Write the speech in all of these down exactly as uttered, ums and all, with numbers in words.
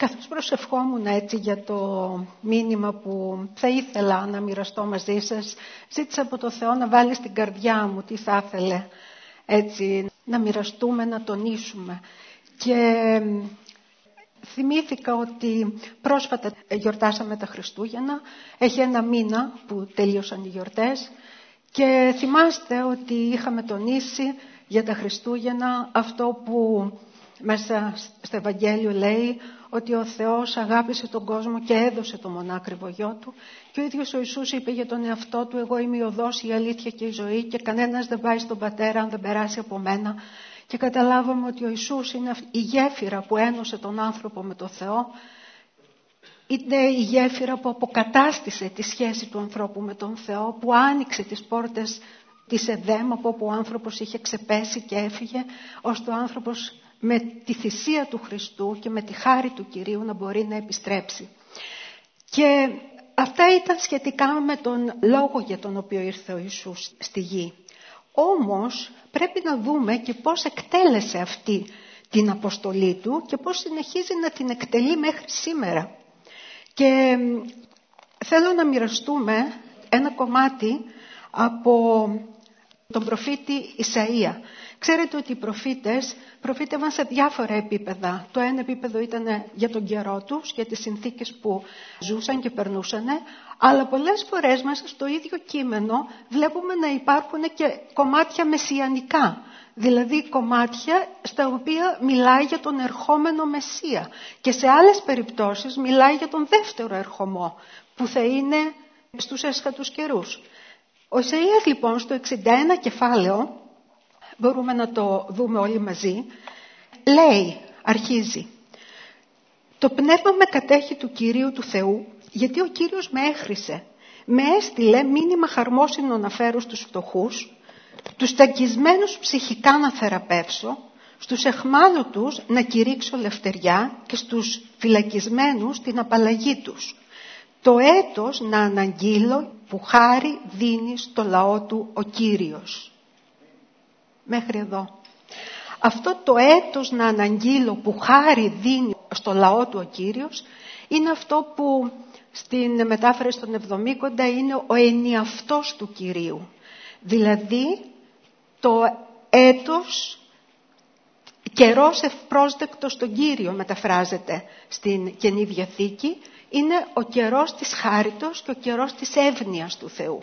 Καθώς προσευχόμουν έτσι για το μήνυμα που θα ήθελα να μοιραστώ μαζί σας, ζήτησα από το Θεό να βάλει στην καρδιά μου τι θα ήθελε έτσι να μοιραστούμε, να τονίσουμε. Και θυμήθηκα ότι πρόσφατα γιορτάσαμε τα Χριστούγεννα, έχει ένα μήνα που τελείωσαν οι γιορτές και θυμάστε ότι είχαμε τονίσει για τα Χριστούγεννα αυτό που μέσα στο Ευαγγέλιο λέει ότι ο Θεός αγάπησε τον κόσμο και έδωσε το μονάκριβο γιο του και ο ίδιος ο Ιησούς είπε για τον εαυτό του «Εγώ είμαι η οδός, η αλήθεια και η ζωή και κανένας δεν πάει στον Πατέρα αν δεν περάσει από μένα». Και καταλάβαμε ότι ο Ιησούς είναι η γέφυρα που ένωσε τον άνθρωπο με τον Θεό, είναι η γέφυρα που αποκατάστησε τη σχέση του ανθρώπου με τον Θεό, που άνοιξε τις πόρτες της Εδέμ από όπου ο άνθρωπος είχε ξεπέσει και έφυγε, ώστε ο άνθρωπος με τη θυσία του Χριστού και με τη χάρη του Κυρίου να μπορεί να επιστρέψει. Και αυτά ήταν σχετικά με τον λόγο για τον οποίο ήρθε ο Ιησούς στη γη. Όμως πρέπει να δούμε και πώς εκτέλεσε αυτή την αποστολή του και πώς συνεχίζει να την εκτελεί μέχρι σήμερα. Και θέλω να μοιραστούμε ένα κομμάτι από τον προφήτη Ισαΐα. Ξέρετε ότι οι προφήτες προφήτευαν σε διάφορα επίπεδα. Το ένα επίπεδο ήταν για τον καιρό τους, για τις συνθήκες που ζούσαν και περνούσαν, αλλά πολλές φορές μέσα στο ίδιο κείμενο βλέπουμε να υπάρχουν και κομμάτια μεσιανικά. Δηλαδή κομμάτια στα οποία μιλάει για τον ερχόμενο Μεσσία και σε άλλες περιπτώσεις μιλάει για τον δεύτερο ερχομό που θα είναι στους έσχατους καιρούς. Ο Ισαΐας λοιπόν στο εξήντα ένα κεφάλαιο, μπορούμε να το δούμε όλοι μαζί, λέει, αρχίζει: «Το πνεύμα με κατέχει του Κυρίου του Θεού, γιατί ο Κύριος με έχρισε. Με έστειλε μήνυμα χαρμόσυνο να φέρω στους φτωχούς, τους ταγκισμένους ψυχικά να θεραπεύσω, στους εχμάλωτους να κηρύξω ελευθεριά και στους φυλακισμένους την απαλλαγή τους. Το έτος να αναγγείλω που χάρη δίνει στο λαό του ο Κύριος». Μέχρι εδώ. Αυτό το έτος να αναγγείλω που χάρη δίνει στο λαό του ο Κύριος είναι αυτό που στην μετάφραση των Εβδομήκοντα είναι ο ενιαυτός του Κυρίου. Δηλαδή το έτος, καιρός ευπρόσδεκτος στον Κύριο μεταφράζεται στην Καινή Διαθήκη, είναι ο καιρός της χάριτος και ο καιρός της εύνοιας του Θεού.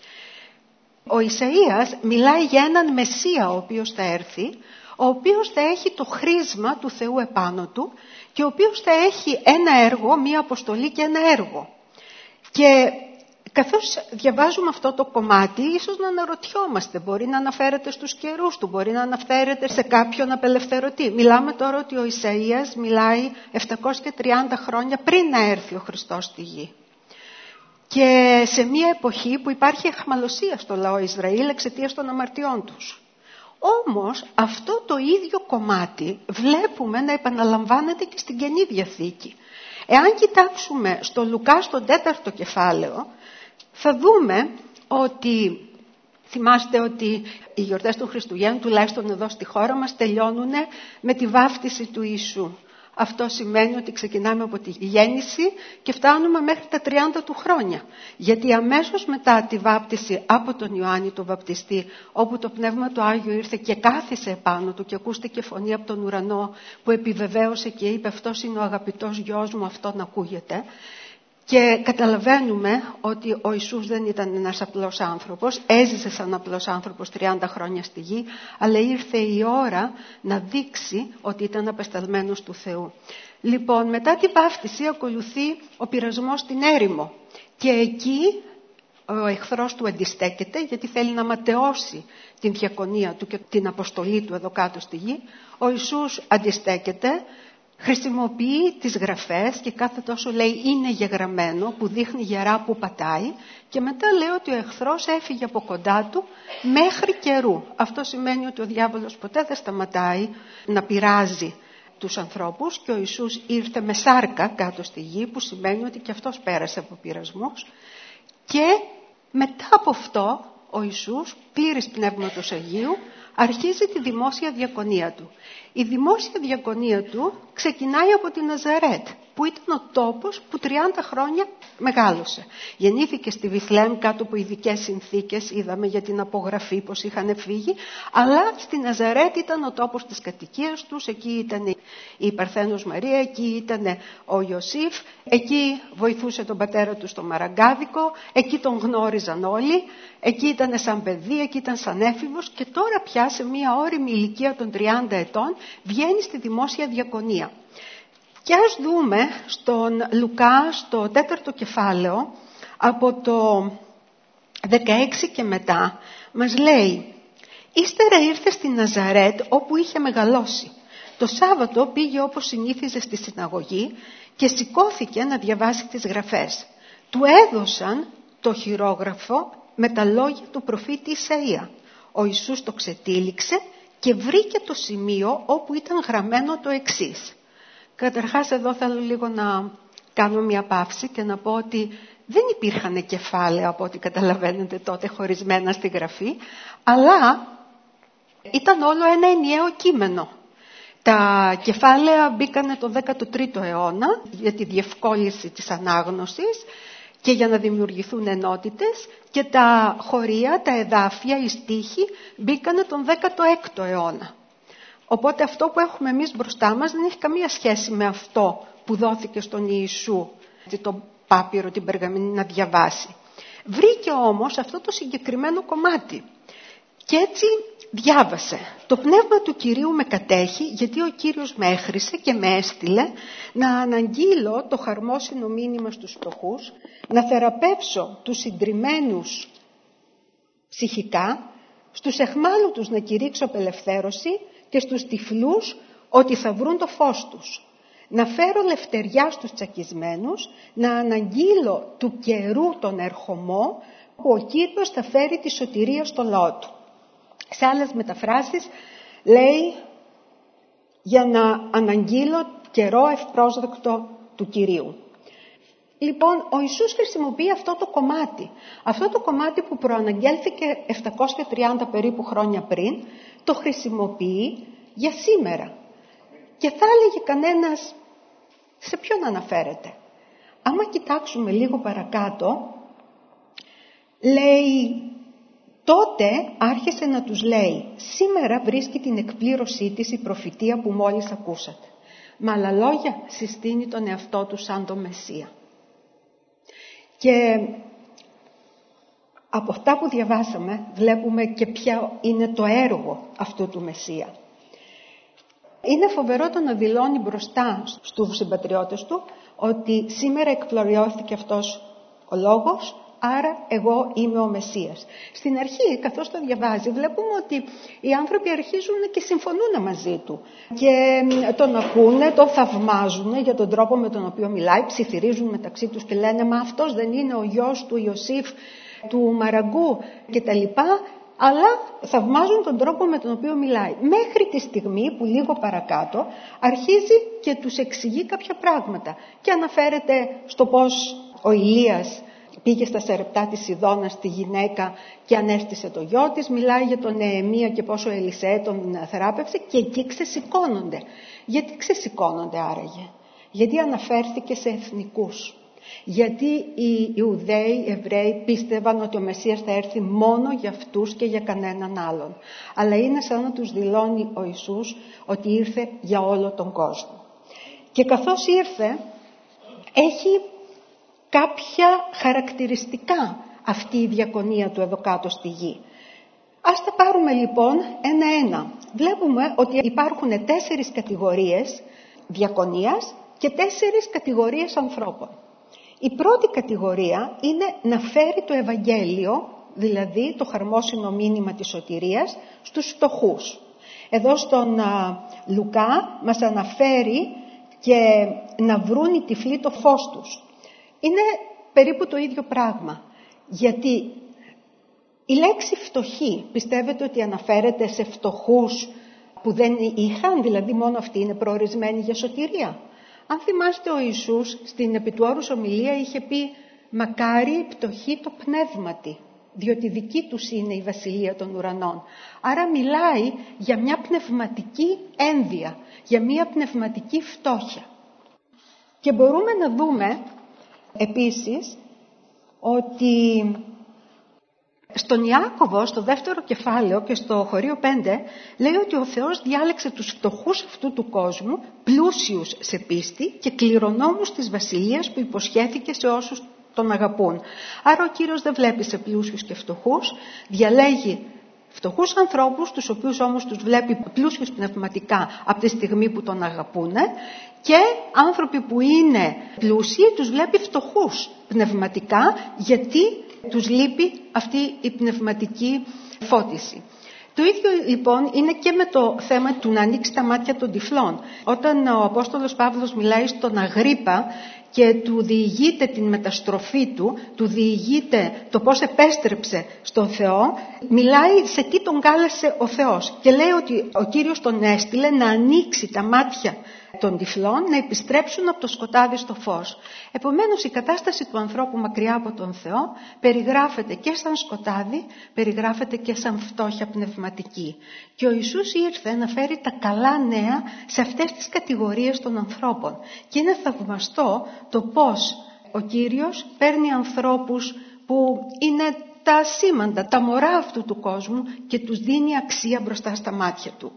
Ο Ισαΐας μιλάει για έναν Μεσσία ο οποίος θα έρθει, ο οποίος θα έχει το χρίσμα του Θεού επάνω του και ο οποίος θα έχει ένα έργο, μία αποστολή και ένα έργο. Και καθώς διαβάζουμε αυτό το κομμάτι, ίσως να αναρωτιόμαστε, μπορεί να αναφέρεται στους καιρούς του, μπορεί να αναφέρεται σε κάποιον απελευθερωτή. Μιλάμε τώρα ότι ο Ισαΐας μιλάει επτακόσια τριάντα χρόνια πριν να έρθει ο Χριστός στη γη. Και σε μια εποχή που υπάρχει αιχμαλωσία στο λαό Ισραήλ εξαιτίας των αμαρτιών τους. Όμως αυτό το ίδιο κομμάτι βλέπουμε να επαναλαμβάνεται και στην Καινή Διαθήκη. Εάν κοιτάξουμε στο Λουκά στο τέταρτο κεφάλαιο, θα δούμε ότι, θυμάστε ότι οι γιορτές των Χριστουγέννων, τουλάχιστον εδώ στη χώρα μας, τελειώνουν με τη βάφτιση του Ιησού. Αυτό σημαίνει ότι ξεκινάμε από τη γέννηση και φτάνουμε μέχρι τα τριάντα του χρόνια. Γιατί αμέσως μετά τη βάπτιση από τον Ιωάννη τον Βαπτιστή, όπου το Πνεύμα του Άγιο ήρθε και κάθισε επάνω του και ακούστηκε φωνή από τον ουρανό που επιβεβαίωσε και είπε «Αυτός είναι ο αγαπητός γιος μου, αυτόν ακούγεται». Και καταλαβαίνουμε ότι ο Ιησούς δεν ήταν ένας απλός άνθρωπος, έζησε σαν απλός άνθρωπος τριάντα χρόνια στη γη, αλλά ήρθε η ώρα να δείξει ότι ήταν απεσταλμένος του Θεού. Λοιπόν, μετά τη βάφτιση ακολουθεί ο πειρασμός στην έρημο και εκεί ο εχθρός του αντιστέκεται γιατί θέλει να ματαιώσει την διακονία του και την αποστολή του εδώ κάτω στη γη. Ο Ιησούς αντιστέκεται. Χρησιμοποιεί τις γραφές και κάθε τόσο λέει είναι γεγραμμένο που δείχνει γερά που πατάει και μετά λέει ότι ο εχθρός έφυγε από κοντά του μέχρι καιρού. Αυτό σημαίνει ότι ο διάβολος ποτέ δεν σταματάει να πειράζει τους ανθρώπους και ο Ιησούς ήρθε με σάρκα κάτω στη γη που σημαίνει ότι και αυτός πέρασε από πειρασμούς και μετά από αυτό ο Ιησούς πλήρης Πνεύματος Αγίου αρχίζει τη δημόσια διακονία του. Η δημόσια διακονία του ξεκινάει από τη Ναζαρέτ, που ήταν ο τόπος που τριάντα χρόνια μεγάλωσε. Γεννήθηκε στη Βιθλεέμ κάτω από ειδικές συνθήκες, είδαμε για την απογραφή πως είχαν φύγει, αλλά στη Ναζαρέτ ήταν ο τόπος της κατοικίας τους, εκεί ήταν η Παρθένος Μαρία, εκεί ήταν ο Ιωσήφ, εκεί βοηθούσε τον πατέρα του στο Μαραγκάδικο, εκεί τον γνώριζαν όλοι, εκεί ήταν σαν παιδί, εκεί ήταν σαν έφηβος και τώρα πια σε μία ώριμη ηλικία των τριάντα ετών βγαίνει στη δημόσια διακονία. Και ας δούμε στον Λουκά, στο τέταρτο κεφάλαιο, από το δεκαέξι και μετά, μας λέει «Ύστερα ήρθε στη Ναζαρέτ όπου είχε μεγαλώσει. Το Σάββατο πήγε όπως συνήθιζε στη συναγωγή και σηκώθηκε να διαβάσει τις γραφές. Του έδωσαν το χειρόγραφο με τα λόγια του προφήτη Ισαΐα. Ο Ιησούς το ξετύλιξε και βρήκε το σημείο όπου ήταν γραμμένο το εξής». Καταρχάς εδώ θέλω λίγο να κάνω μια παύση και να πω ότι δεν υπήρχαν κεφάλαια από ό,τι καταλαβαίνετε τότε χωρισμένα στη γραφή, αλλά ήταν όλο ένα ενιαίο κείμενο. Τα κεφάλαια μπήκανε το δέκατο τρίτο αιώνα για τη διευκόλυνση της ανάγνωσης και για να δημιουργηθούν ενότητες και τα χωρία, τα εδάφια, οι στίχοι μπήκανε τον δέκατο έκτο αιώνα. Οπότε αυτό που έχουμε εμείς μπροστά μας δεν έχει καμία σχέση με αυτό που δόθηκε στον Ιησού, τον πάπυρο, την περγαμηνή να διαβάσει. Βρήκε όμως αυτό το συγκεκριμένο κομμάτι και έτσι διάβασε. Το πνεύμα του Κυρίου με κατέχει γιατί ο Κύριος με έχρισε και με έστειλε να αναγγείλω το χαρμόσυνο μήνυμα στους φτωχούς, να θεραπεύσω τους συντριμμένους ψυχικά, στους εχμάλωτους να κηρύξω απελευθέρωση και στους τυφλούς ότι θα βρουν το φως τους. Να φέρω λευτεριά στους τσακισμένους, να αναγγείλω του καιρού τον ερχομό, που ο Κύριος θα φέρει τη σωτηρία στο λαό του. Σε άλλες μεταφράσεις λέει για να αναγγείλω καιρό ευπρόσδεκτο του Κυρίου. Λοιπόν, ο Ιησούς χρησιμοποιεί αυτό το κομμάτι. Αυτό το κομμάτι που προαναγγέλθηκε επτακόσια τριάντα περίπου χρόνια πριν, το χρησιμοποιεί για σήμερα. Και θα έλεγε κανένας, σε ποιον αναφέρεται. Άμα κοιτάξουμε λίγο παρακάτω, λέει, τότε άρχισε να τους λέει, σήμερα βρίσκει την εκπλήρωσή της η προφητεία που μόλις ακούσατε. Με άλλα λόγια, συστήνει τον εαυτό του σαν το Μεσσία. Και από αυτά που διαβάσαμε βλέπουμε και ποιο είναι το έργο αυτού του Μεσσία. Είναι φοβερό το να δηλώνει μπροστά στους συμπατριώτες του ότι σήμερα εκπληρώθηκε αυτός ο λόγος, άρα εγώ είμαι ο Μεσσίας. Στην αρχή, καθώς το διαβάζει, βλέπουμε ότι οι άνθρωποι αρχίζουν και συμφωνούν μαζί του. Και τον ακούνε, τον θαυμάζουν για τον τρόπο με τον οποίο μιλάει, ψιθυρίζουν μεταξύ τους και λένε «Μα αυτός δεν είναι ο γιος του Ιωσήφ, του Μαραγκού» κτλ. Αλλά θαυμάζουν τον τρόπο με τον οποίο μιλάει. Μέχρι τη στιγμή που λίγο παρακάτω αρχίζει και τους εξηγεί κάποια πράγματα. Και αναφέρεται στο πώς ο Ηλίας πήγε στα Σερεπτά της Σιδώνας στη γυναίκα και ανέστησε το γιο της. Μιλάει για τον Νεεμία και πόσο ο Ελισέ τον θεράπευσε και εκεί ξεσηκώνονται. Γιατί ξεσηκώνονται άραγε? Γιατί αναφέρθηκε σε εθνικούς. Γιατί οι Ιουδαίοι, οι Εβραίοι πίστευαν ότι ο Μεσσίας θα έρθει μόνο για αυτούς και για κανέναν άλλον. Αλλά είναι σαν να τους δηλώνει ο Ιησούς ότι ήρθε για όλο τον κόσμο. Και καθώς ήρθε, έχει κάποια χαρακτηριστικά αυτή η διακονία του εδώ κάτω στη γη. Ας τα πάρουμε λοιπόν ένα-ένα. Βλέπουμε ότι υπάρχουν τέσσερις κατηγορίες διακονίας και τέσσερις κατηγορίες ανθρώπων. Η πρώτη κατηγορία είναι να φέρει το Ευαγγέλιο, δηλαδή το χαρμόσυνο μήνυμα της σωτηρίας, στους φτωχούς. Εδώ στον α, Λουκά μας αναφέρει και να βρουν οι τυφλοί το φως τους. Είναι περίπου το ίδιο πράγμα, γιατί η λέξη φτωχή πιστεύετε ότι αναφέρεται σε φτωχούς που δεν είχαν, δηλαδή μόνο αυτοί είναι προορισμένοι για σωτηρία? Αν θυμάστε, ο Ιησούς στην επί του όρους ομιλία είχε πει «Μακάρι η πτωχή το πνεύματι, διότι δική τους είναι η βασιλεία των ουρανών». Άρα μιλάει για μια πνευματική ένδια, για μια πνευματική φτώχεια. Και μπορούμε να δούμε επίσης ότι στον Ιάκωβο, στο δεύτερο κεφάλαιο και στο χωρίο πέντε, λέει ότι ο Θεός διάλεξε τους φτωχούς αυτού του κόσμου, πλούσιους σε πίστη και κληρονόμους της βασιλείας που υποσχέθηκε σε όσους τον αγαπούν. Άρα ο Κύριος δεν βλέπει σε πλούσιους και φτωχούς, διαλέγει φτωχούς ανθρώπους, τους οποίους όμως τους βλέπει πλούσιους πνευματικά από τη στιγμή που τον αγαπούνε, και άνθρωποι που είναι πλούσιοι τους βλέπει φτωχούς πνευματικά, γιατί τους λείπει αυτή η πνευματική φώτιση. Το ίδιο λοιπόν είναι και με το θέμα του να ανοίξει τα μάτια των τυφλών. Όταν ο Απόστολος Παύλος μιλάει στον Αγρίππα και του διηγείται την μεταστροφή του, του διηγείται το πώς επέστρεψε στον Θεό, μιλάει σε τι τον κάλεσε ο Θεός και λέει ότι ο Κύριος τον έστειλε να ανοίξει τα μάτια των τυφλών, να επιστρέψουν από το σκοτάδι στο φως. Επομένως η κατάσταση του ανθρώπου μακριά από τον Θεό περιγράφεται και σαν σκοτάδι, περιγράφεται και σαν φτώχεια πνευματική. Και ο Ιησούς ήρθε να φέρει τα καλά νέα σε αυτές τις κατηγορίες των ανθρώπων. Και είναι θαυμαστό το πώς ο Κύριος παίρνει ανθρώπους που είναι τα σήμαντα, τα μωρά αυτού του κόσμου και τους δίνει αξία μπροστά στα μάτια του.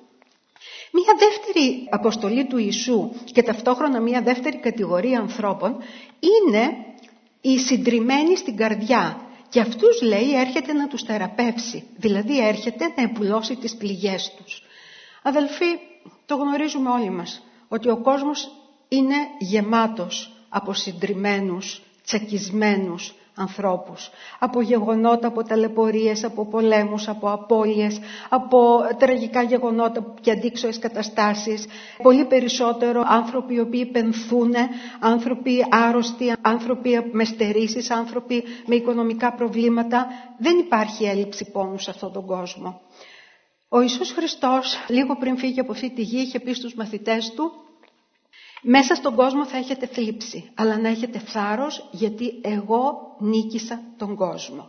Μία δεύτερη αποστολή του Ιησού και ταυτόχρονα μία δεύτερη κατηγορία ανθρώπων είναι οι συντριμμένοι στην καρδιά. Και αυτούς, λέει, έρχεται να τους θεραπεύσει, δηλαδή έρχεται να επουλώσει τις πληγές τους. Αδελφοί, το γνωρίζουμε όλοι μας, ότι ο κόσμος είναι γεμάτος από συντριμμένους, τσακισμένους ανθρώπους. Από γεγονότα, από ταλαιπωρίες, από πολέμους, από απώλειες, από τραγικά γεγονότα και αντίξωες καταστάσεις. Πολύ περισσότερο άνθρωποι οι οποίοι πενθούν, άνθρωποι άρρωστοι, άνθρωποι με στερήσεις, άνθρωποι με οικονομικά προβλήματα. Δεν υπάρχει έλλειψη πόνου σε αυτόν τον κόσμο. Ο Ιησούς Χριστός, λίγο πριν φύγει από αυτή τη γη, είχε πει στους μαθητές του: μέσα στον κόσμο θα έχετε θλίψη, αλλά να έχετε θάρρος, γιατί εγώ νίκησα τον κόσμο.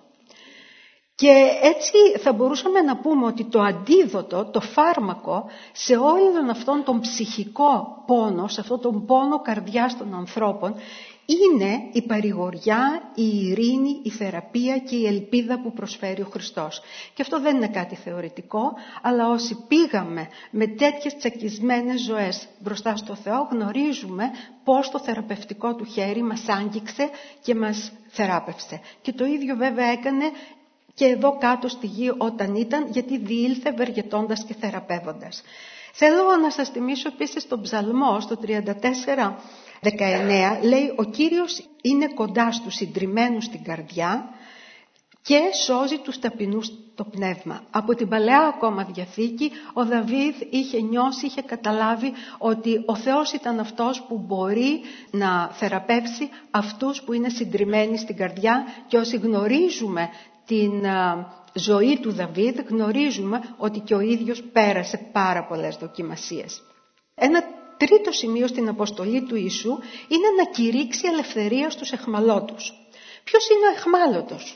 Και έτσι θα μπορούσαμε να πούμε ότι το αντίδοτο, το φάρμακο σε όλον αυτόν τον ψυχικό πόνο, σε αυτόν τον πόνο καρδιάς των ανθρώπων, είναι η παρηγοριά, η ειρήνη, η θεραπεία και η ελπίδα που προσφέρει ο Χριστός. Και αυτό δεν είναι κάτι θεωρητικό, αλλά όσοι πήγαμε με τέτοιες τσακισμένες ζωές μπροστά στο Θεό, γνωρίζουμε πώς το θεραπευτικό του χέρι μας άγγιξε και μας θεράπευσε. Και το ίδιο βέβαια έκανε και εδώ κάτω στη γη όταν ήταν, γιατί διήλθε ευεργετώντας και θεραπεύοντας. Θέλω να σας θυμίσω επίσης τον Ψαλμό, στο τριάντα τέσσερα δεκαεννέα, λέει: ο Κύριος είναι κοντά στους συντριμμένους στην καρδιά και σώζει τους ταπεινούς το πνεύμα. Από την Παλαιά ακόμα Διαθήκη ο Δαβίδ είχε νιώσει, είχε καταλάβει ότι ο Θεός ήταν αυτός που μπορεί να θεραπεύσει αυτούς που είναι συντριμμένοι στην καρδιά, και όσοι γνωρίζουμε την ζωή του Δαβίδ γνωρίζουμε ότι και ο ίδιος πέρασε πάρα πολλές δοκιμασίες. Ένα τρίτο σημείο στην αποστολή του Ιησού είναι να κηρύξει ελευθερία στους αιχμαλώτους. Ποιος είναι ο αιχμάλωτος?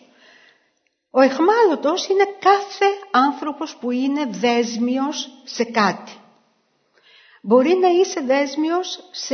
Ο αιχμάλωτος είναι κάθε άνθρωπος που είναι δέσμιος σε κάτι. Μπορεί να είσαι δέσμιος σε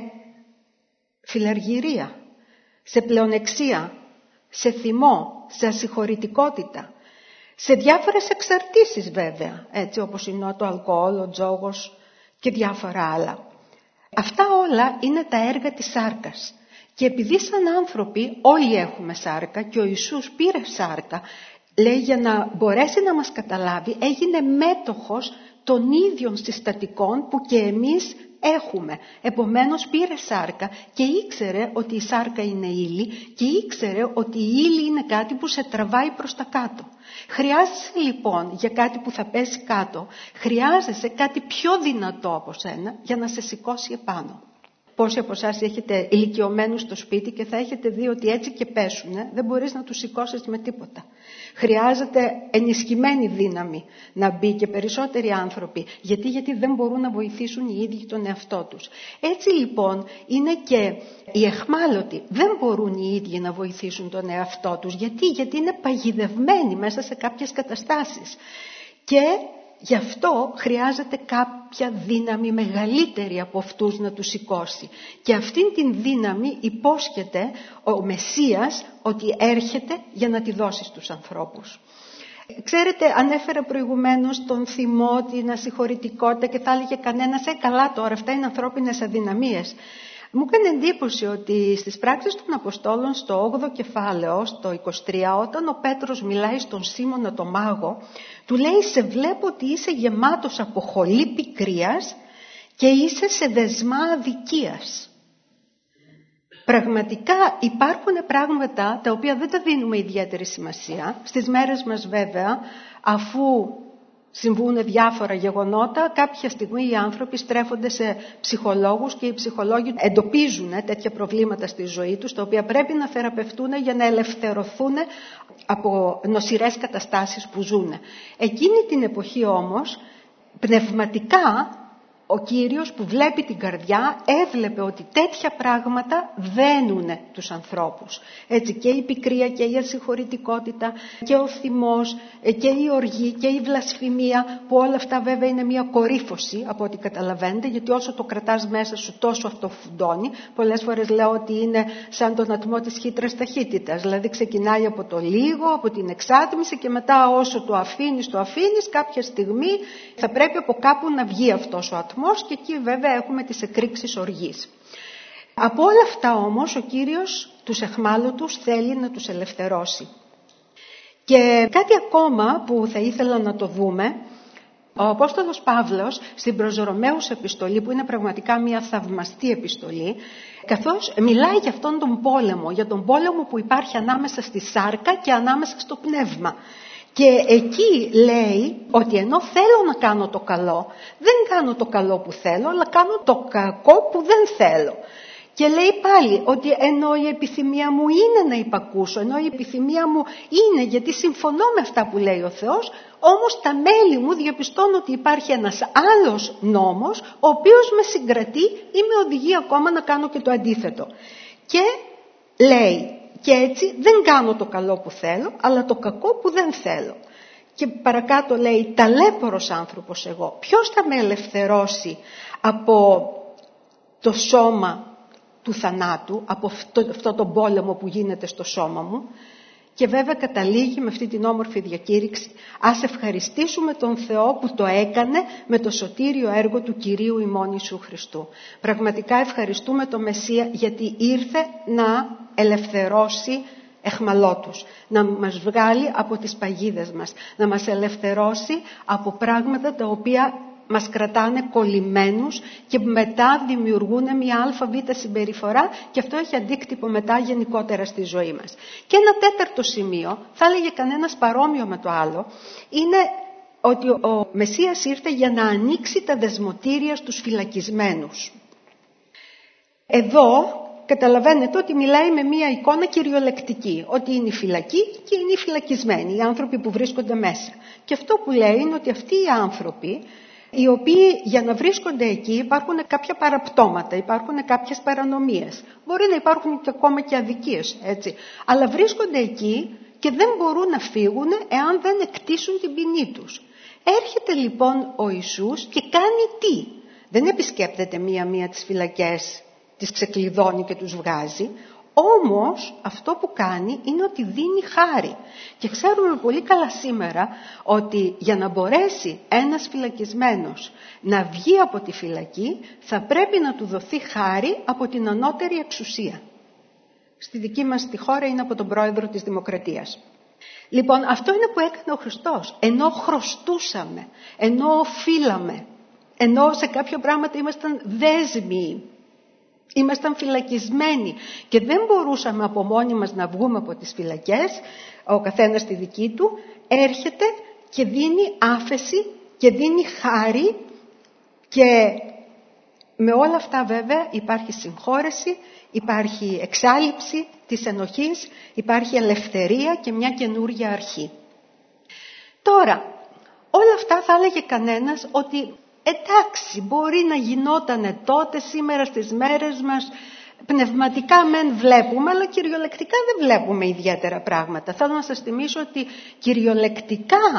φιλαργυρία, σε πλεονεξία, σε θυμό, σε ασυγχωρητικότητα, σε διάφορες εξαρτήσεις βέβαια, έτσι όπως είναι το αλκοόλ, ο τζόγος και διάφορα άλλα. Αυτά όλα είναι τα έργα της σάρκας. Και επειδή σαν άνθρωποι όλοι έχουμε σάρκα και ο Ιησούς πήρε σάρκα, λέει, για να μπορέσει να μας καταλάβει, έγινε μέτοχος των ίδιων συστατικών που και εμείς έχουμε. Επομένως πήρε σάρκα και ήξερε ότι η σάρκα είναι ύλη και ήξερε ότι η ύλη είναι κάτι που σε τραβάει προς τα κάτω. Χρειάζεσαι λοιπόν για κάτι που θα πέσει κάτω, χρειάζεσαι κάτι πιο δυνατό από σένα για να σε σηκώσει επάνω. Πόσοι από εσάς έχετε ηλικιωμένους στο σπίτι και θα έχετε δει ότι έτσι και πέσουνε, δεν μπορείς να τους σηκώσεις με τίποτα. Χρειάζεται ενισχυμένη δύναμη να μπει και περισσότεροι άνθρωποι. Γιατί, γιατί δεν μπορούν να βοηθήσουν οι ίδιοι τον εαυτό τους. Έτσι λοιπόν είναι και οι αιχμάλωτοι. Δεν μπορούν οι ίδιοι να βοηθήσουν τον εαυτό τους. Γιατί, γιατί είναι παγιδευμένοι μέσα σε κάποιες καταστάσεις. Και Γι' αυτό χρειάζεται κάποια δύναμη μεγαλύτερη από αυτούς να τους σηκώσει. Και αυτήν την δύναμη υπόσχεται ο Μεσσίας ότι έρχεται για να τη δώσει στους ανθρώπους. Ξέρετε, ανέφερα προηγουμένως τον θυμό, την ασυγχωρητικότητα και θα έλεγε κανένας, ε καλά τώρα, αυτά είναι ανθρώπινες αδυναμίες. Μου έκανε εντύπωση ότι στις πράξεις των Αποστόλων στο όγδοο κεφάλαιο, στο είκοσι τρία, όταν ο Πέτρος μιλάει στον Σίμωνα το μάγο, του λέει «Σε βλέπω ότι είσαι γεμάτος από χολή πικρίας και είσαι σε δεσμά αδικίας». Πραγματικά υπάρχουν πράγματα τα οποία δεν τα δίνουμε ιδιαίτερη σημασία. Στις μέρες μας βέβαια, αφού συμβούν διάφορα γεγονότα, κάποια στιγμή οι άνθρωποι στρέφονται σε ψυχολόγους και οι ψυχολόγοι εντοπίζουν τέτοια προβλήματα στη ζωή τους, τα οποία πρέπει να θεραπευτούν για να ελευθερωθούν από νοσηρές καταστάσεις που ζουν. Εκείνη την εποχή όμως, πνευματικά, ο Κύριος που βλέπει την καρδιά έβλεπε ότι τέτοια πράγματα δένουνε τους ανθρώπους. Έτσι και η πικρία και η ασυγχωρητικότητα και ο θυμός και η οργή και η βλασφημία, που όλα αυτά βέβαια είναι μια κορύφωση από ό,τι καταλαβαίνετε, γιατί όσο το κρατάς μέσα σου τόσο αυτό φουντώνει. Πολλές φορές λέω ότι είναι σαν τον ατμό της χύτρας ταχύτητας, δηλαδή ξεκινάει από το λίγο, από την εξάτμιση και μετά όσο το αφήνεις, το αφήνεις, κάποια στιγμή θα πρέπει από κάπου να βγει αυτός ο ατμός. Και εκεί βέβαια έχουμε τις εκρήξεις οργής. Από όλα αυτά όμως ο Κύριος τους εχμάλωτους θέλει να τους ελευθερώσει. Και κάτι ακόμα που θα ήθελα να το δούμε, ο Απόστολος Παύλος στην προς Ρωμαίους επιστολή, που είναι πραγματικά μια θαυμαστή επιστολή, καθώς μιλάει για αυτόν τον πόλεμο, για τον πόλεμο που υπάρχει ανάμεσα στη σάρκα και ανάμεσα στο πνεύμα. Και εκεί λέει ότι ενώ θέλω να κάνω το καλό, δεν κάνω το καλό που θέλω, αλλά κάνω το κακό που δεν θέλω. Και λέει πάλι ότι ενώ η επιθυμία μου είναι να υπακούσω, ενώ η επιθυμία μου είναι γιατί συμφωνώ με αυτά που λέει ο Θεός, όμως τα μέλη μου διαπιστώνω ότι υπάρχει ένας άλλος νόμος, ο οποίος με συγκρατεί ή με οδηγεί ακόμα να κάνω και το αντίθετο. Και λέει... Και έτσι δεν κάνω το καλό που θέλω, αλλά το κακό που δεν θέλω. Και παρακάτω λέει, ταλέπορος άνθρωπος εγώ. Ποιος θα με ελευθερώσει από το σώμα του θανάτου, από αυτό, αυτό το πόλεμο που γίνεται στο σώμα μου? Και βέβαια καταλήγει με αυτή την όμορφη διακήρυξη, ας ευχαριστήσουμε τον Θεό που το έκανε με το σωτήριο έργο του Κυρίου ημών Ιησού Χριστού. Πραγματικά ευχαριστούμε τον Μεσσία γιατί ήρθε να ελευθερώσει εχμαλώτους, να μας βγάλει από τις παγίδες μας, να μας ελευθερώσει από πράγματα τα οποία μας κρατάνε κολλημένους και μετά δημιουργούν μια αλφα-β συμπεριφορά και αυτό έχει αντίκτυπο μετά γενικότερα στη ζωή μας. Και ένα τέταρτο σημείο, θα έλεγε κανένας παρόμοιο με το άλλο, είναι ότι ο Μεσσίας ήρθε για να ανοίξει τα δεσμωτήρια στους φυλακισμένους. Εδώ καταλαβαίνετε ότι μιλάει με μια εικόνα κυριολεκτική, ότι είναι η φυλακή και είναι οι φυλακισμένοι, οι άνθρωποι που βρίσκονται μέσα. Και αυτό που λέει είναι ότι αυτοί οι άνθρωποι, οι οποίοι για να βρίσκονται εκεί υπάρχουν κάποια παραπτώματα, υπάρχουν κάποιες παρανομίες. Μπορεί να υπάρχουν και ακόμα και αδικίες, έτσι. Αλλά βρίσκονται εκεί και δεν μπορούν να φύγουν εάν δεν εκτίσουν την ποινή τους. Έρχεται λοιπόν ο Ιησούς και κάνει τι? Δεν επισκέπτεται μία-μία τις φυλακές, τις ξεκλειδώνει και τους βγάζει. Όμως αυτό που κάνει είναι ότι δίνει χάρη. Και ξέρουμε πολύ καλά σήμερα ότι για να μπορέσει ένας φυλακισμένος να βγει από τη φυλακή θα πρέπει να του δοθεί χάρη από την ανώτερη εξουσία. Στη δική μας τη χώρα είναι από τον πρόεδρο της Δημοκρατίας. Λοιπόν, αυτό είναι που έκανε ο Χριστός. Ενώ χρωστούσαμε, ενώ οφείλαμε, ενώ σε κάποια πράγματα ήμασταν δέσμοι, ήμασταν φυλακισμένοι και δεν μπορούσαμε από μόνοι μας να βγούμε από τις φυλακές, ο καθένας τη δική του, έρχεται και δίνει άφεση και δίνει χάρη και με όλα αυτά βέβαια υπάρχει συγχώρεση, υπάρχει εξάλειψη της ενοχής, υπάρχει ελευθερία και μια καινούργια αρχή. Τώρα, όλα αυτά θα έλεγε κανένας ότι εντάξει, μπορεί να γινότανε τότε, σήμερα στις μέρες μας, πνευματικά μεν βλέπουμε, αλλά κυριολεκτικά δεν βλέπουμε ιδιαίτερα πράγματα. Θέλω να σας θυμίσω ότι κυριολεκτικά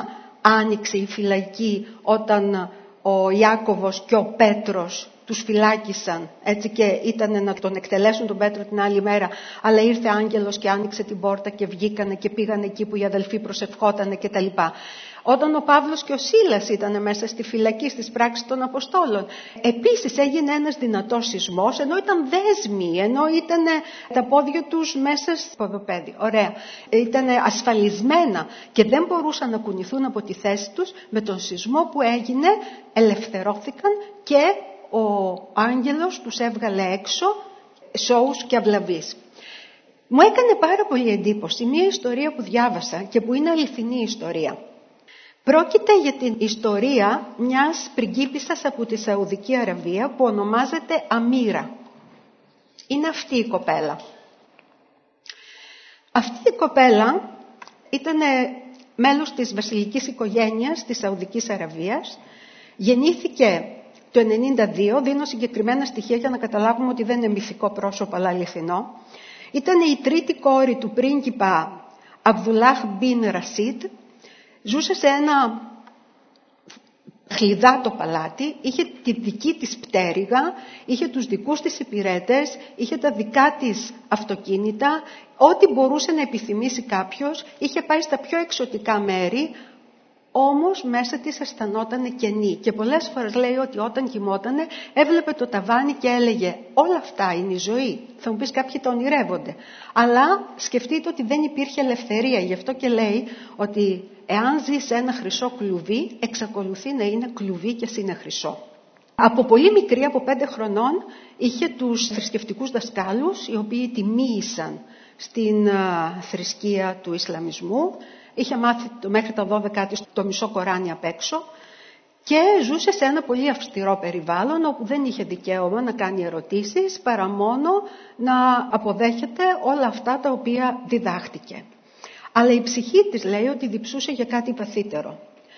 άνοιξε η φυλακή όταν ο Ιάκωβος και ο Πέτρος τους φυλάκισαν, έτσι, και ήταν να τον εκτελέσουν τον Πέτρο την άλλη μέρα, αλλά ήρθε άγγελος και άνοιξε την πόρτα και βγήκανε και πήγαν εκεί που οι αδελφοί προσευχότανε κτλ. Όταν ο Παύλος και ο Σίλας ήταν μέσα στη φυλακή στις πράξεις των Αποστόλων, επίσης έγινε ένας δυνατός σεισμός, ενώ ήταν δέσμοι, ενώ ήταν τα πόδια τους μέσα στο ποδοπέδι. Ωραία. Ήταν ασφαλισμένα και δεν μπορούσαν να κουνηθούν από τη θέση τους. Με τον σεισμό που έγινε ελευθερώθηκαν και ο άγγελος τους έβγαλε έξω σώους και αυλαβείς. Μου έκανε πάρα πολύ εντύπωση μια ιστορία που διάβασα και που είναι αληθινή ιστορία. Πρόκειται για την ιστορία μιας πριγκίπισσας από τη Σαουδική Αραβία που ονομάζεται Αμίρα. Είναι αυτή η κοπέλα. Αυτή η κοπέλα ήταν μέλος της βασιλικής οικογένειας της Σαουδικής Αραβίας. Γεννήθηκε το ενενήντα δύο, δίνω συγκεκριμένα στοιχεία για να καταλάβουμε ότι δεν είναι μυθικό πρόσωπο αλλά αληθινό. Ήταν η τρίτη κόρη του πρίγκιπα Αβδουλάχ μπιν Ρασίδ. Ζούσε σε ένα χλιδάτο παλάτι, είχε τη δική της πτέρυγα, είχε τους δικούς της υπηρέτες, είχε τα δικά της αυτοκίνητα, ό,τι μπορούσε να επιθυμήσει κάποιος, είχε πάει στα πιο εξωτικά μέρη, όμως μέσα της αισθανότανε κενή. Και πολλές φορές λέει ότι όταν κοιμότανε έβλεπε το ταβάνι και έλεγε όλα αυτά είναι η ζωή. Θα μου πεις κάποιοι το ονειρεύονται. Αλλά σκεφτείτε ότι δεν υπήρχε ελευθερία. Γι' αυτό και λέει ότι εάν ζει σε ένα χρυσό κλουβί, εξακολουθεί να είναι κλουβί και είναι χρυσό. Από πολύ μικρή, από πέντε χρονών, είχε τους θρησκευτικούς δασκάλους, οι οποίοι τη μοίησαν στην α, θρησκεία του Ισλαμισμού. Είχε μάθει μέχρι τα δώδεκα της το μισό Κοράνι απ' έξω και ζούσε σε ένα πολύ αυστηρό περιβάλλον όπου δεν είχε δικαίωμα να κάνει ερωτήσεις παρά μόνο να αποδέχεται όλα αυτά τα οποία διδάχτηκε. Αλλά η ψυχή της λέει ότι διψούσε για κάτι βαθύτερο.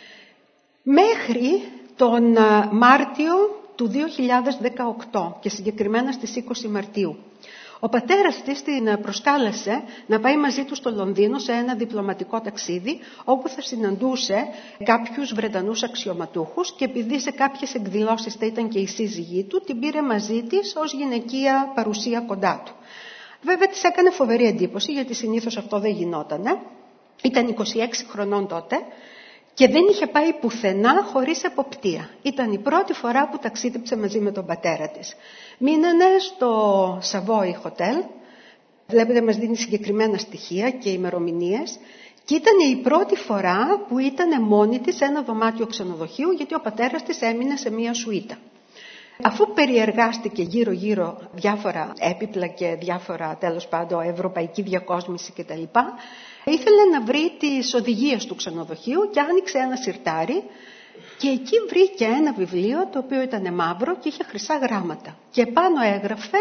Μέχρι τον Μάρτιο του δύο χιλιάδες δεκαοκτώ και συγκεκριμένα στις είκοσι Μαρτίου. Ο πατέρας της την προσκάλεσε να πάει μαζί του στο Λονδίνο σε ένα διπλωματικό ταξίδι όπου θα συναντούσε κάποιους Βρετανούς αξιωματούχους και επειδή σε κάποιες εκδηλώσεις θα ήταν και η σύζυγή του, την πήρε μαζί της ως γυναικεία παρουσία κοντά του. Βέβαια της έκανε φοβερή εντύπωση γιατί συνήθως αυτό δεν γινότανε. Ήταν είκοσι έξι χρονών τότε και δεν είχε πάει πουθενά χωρίς εποπτεία. Ήταν η πρώτη φορά που ταξίδεψε μαζί με τον πατέρα της. Μείνανε στο Savoy Hotel, βλέπετε μας δίνει συγκεκριμένα στοιχεία και ημερομηνίες, και ήταν η πρώτη φορά που ήταν μόνη της σε ένα δωμάτιο ξενοδοχείου γιατί ο πατέρας της έμεινε σε μία σουίτα. Αφού περιεργάστηκε γύρω-γύρω διάφορα έπιπλα και διάφορα τέλος πάντων ευρωπαϊκή διακόσμηση κτλ., ήθελε να βρει τις οδηγίες του ξενοδοχείου και άνοιξε ένα σιρτάρι και εκεί βρήκε ένα βιβλίο το οποίο ήταν μαύρο και είχε χρυσά γράμματα. Και πάνω έγραφε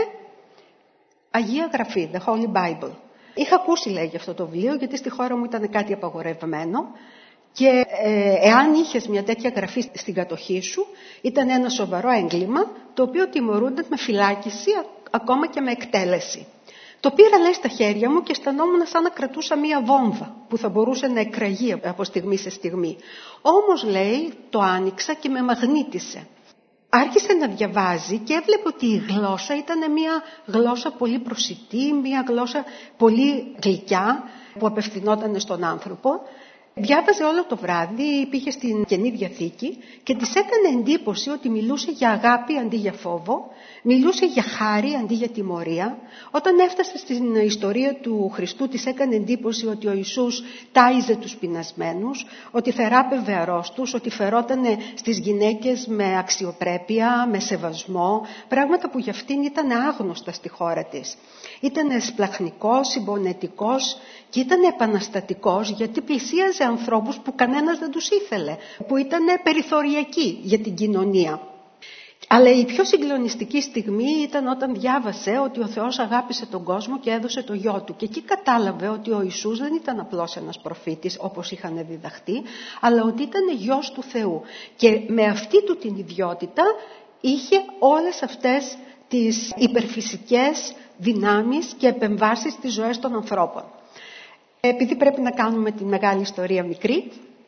Αγία Γραφή, The Holy Bible. Είχα ακούσει, λέει, για αυτό το βιβλίο γιατί στη χώρα μου ήταν κάτι απαγορευμένο και ε, εάν είχες μια τέτοια γραφή στην κατοχή σου ήταν ένα σοβαρό έγκλημα το οποίο τιμωρούνται με φυλάκιση ακόμα και με εκτέλεση. Το πήρα, λέει, στα χέρια μου και αισθανόμουν σαν να κρατούσα μία βόμβα που θα μπορούσε να εκραγεί από στιγμή σε στιγμή. Όμως, λέει, το άνοιξα και με μαγνήτισε. Άρχισε να διαβάζει και έβλεπε ότι η γλώσσα ήταν μία γλώσσα πολύ προσιτή, μία γλώσσα πολύ γλυκιά που απευθυνόταν στον άνθρωπο. Διάβαζε όλο το βράδυ, πήγε στην Καινή Διαθήκη και της έκανε εντύπωση ότι μιλούσε για αγάπη αντί για φόβο, μιλούσε για χάρη αντί για τιμωρία. Όταν έφτασε στην ιστορία του Χριστού της έκανε εντύπωση ότι ο Ιησούς τάιζε τους πεινασμένους, ότι θεράπευε αρρώστους, ότι φερότανε στις γυναίκες με αξιοπρέπεια, με σεβασμό, πράγματα που για αυτήν ήταν άγνωστα στη χώρα της. Ήταν σπλαχνικός, συμπονετικός και ήταν επαναστατικός γιατί πλησίαζε ανθρώπους που κανένας δεν τους ήθελε, που ήταν περιθωριακοί για την κοινωνία. Αλλά η πιο συγκλονιστική στιγμή ήταν όταν διάβασε ότι ο Θεός αγάπησε τον κόσμο και έδωσε το γιο του. Και εκεί κατάλαβε ότι ο Ιησούς δεν ήταν απλώς ένας προφήτης όπως είχαν διδαχτεί, αλλά ότι ήταν γιος του Θεού. Και με αυτή του την ιδιότητα είχε όλες αυτές τις υπερφυσικές δυνάμεις και επεμβάσεις στις ζωές των ανθρώπων. Επειδή πρέπει να κάνουμε τη μεγάλη ιστορία μικρή,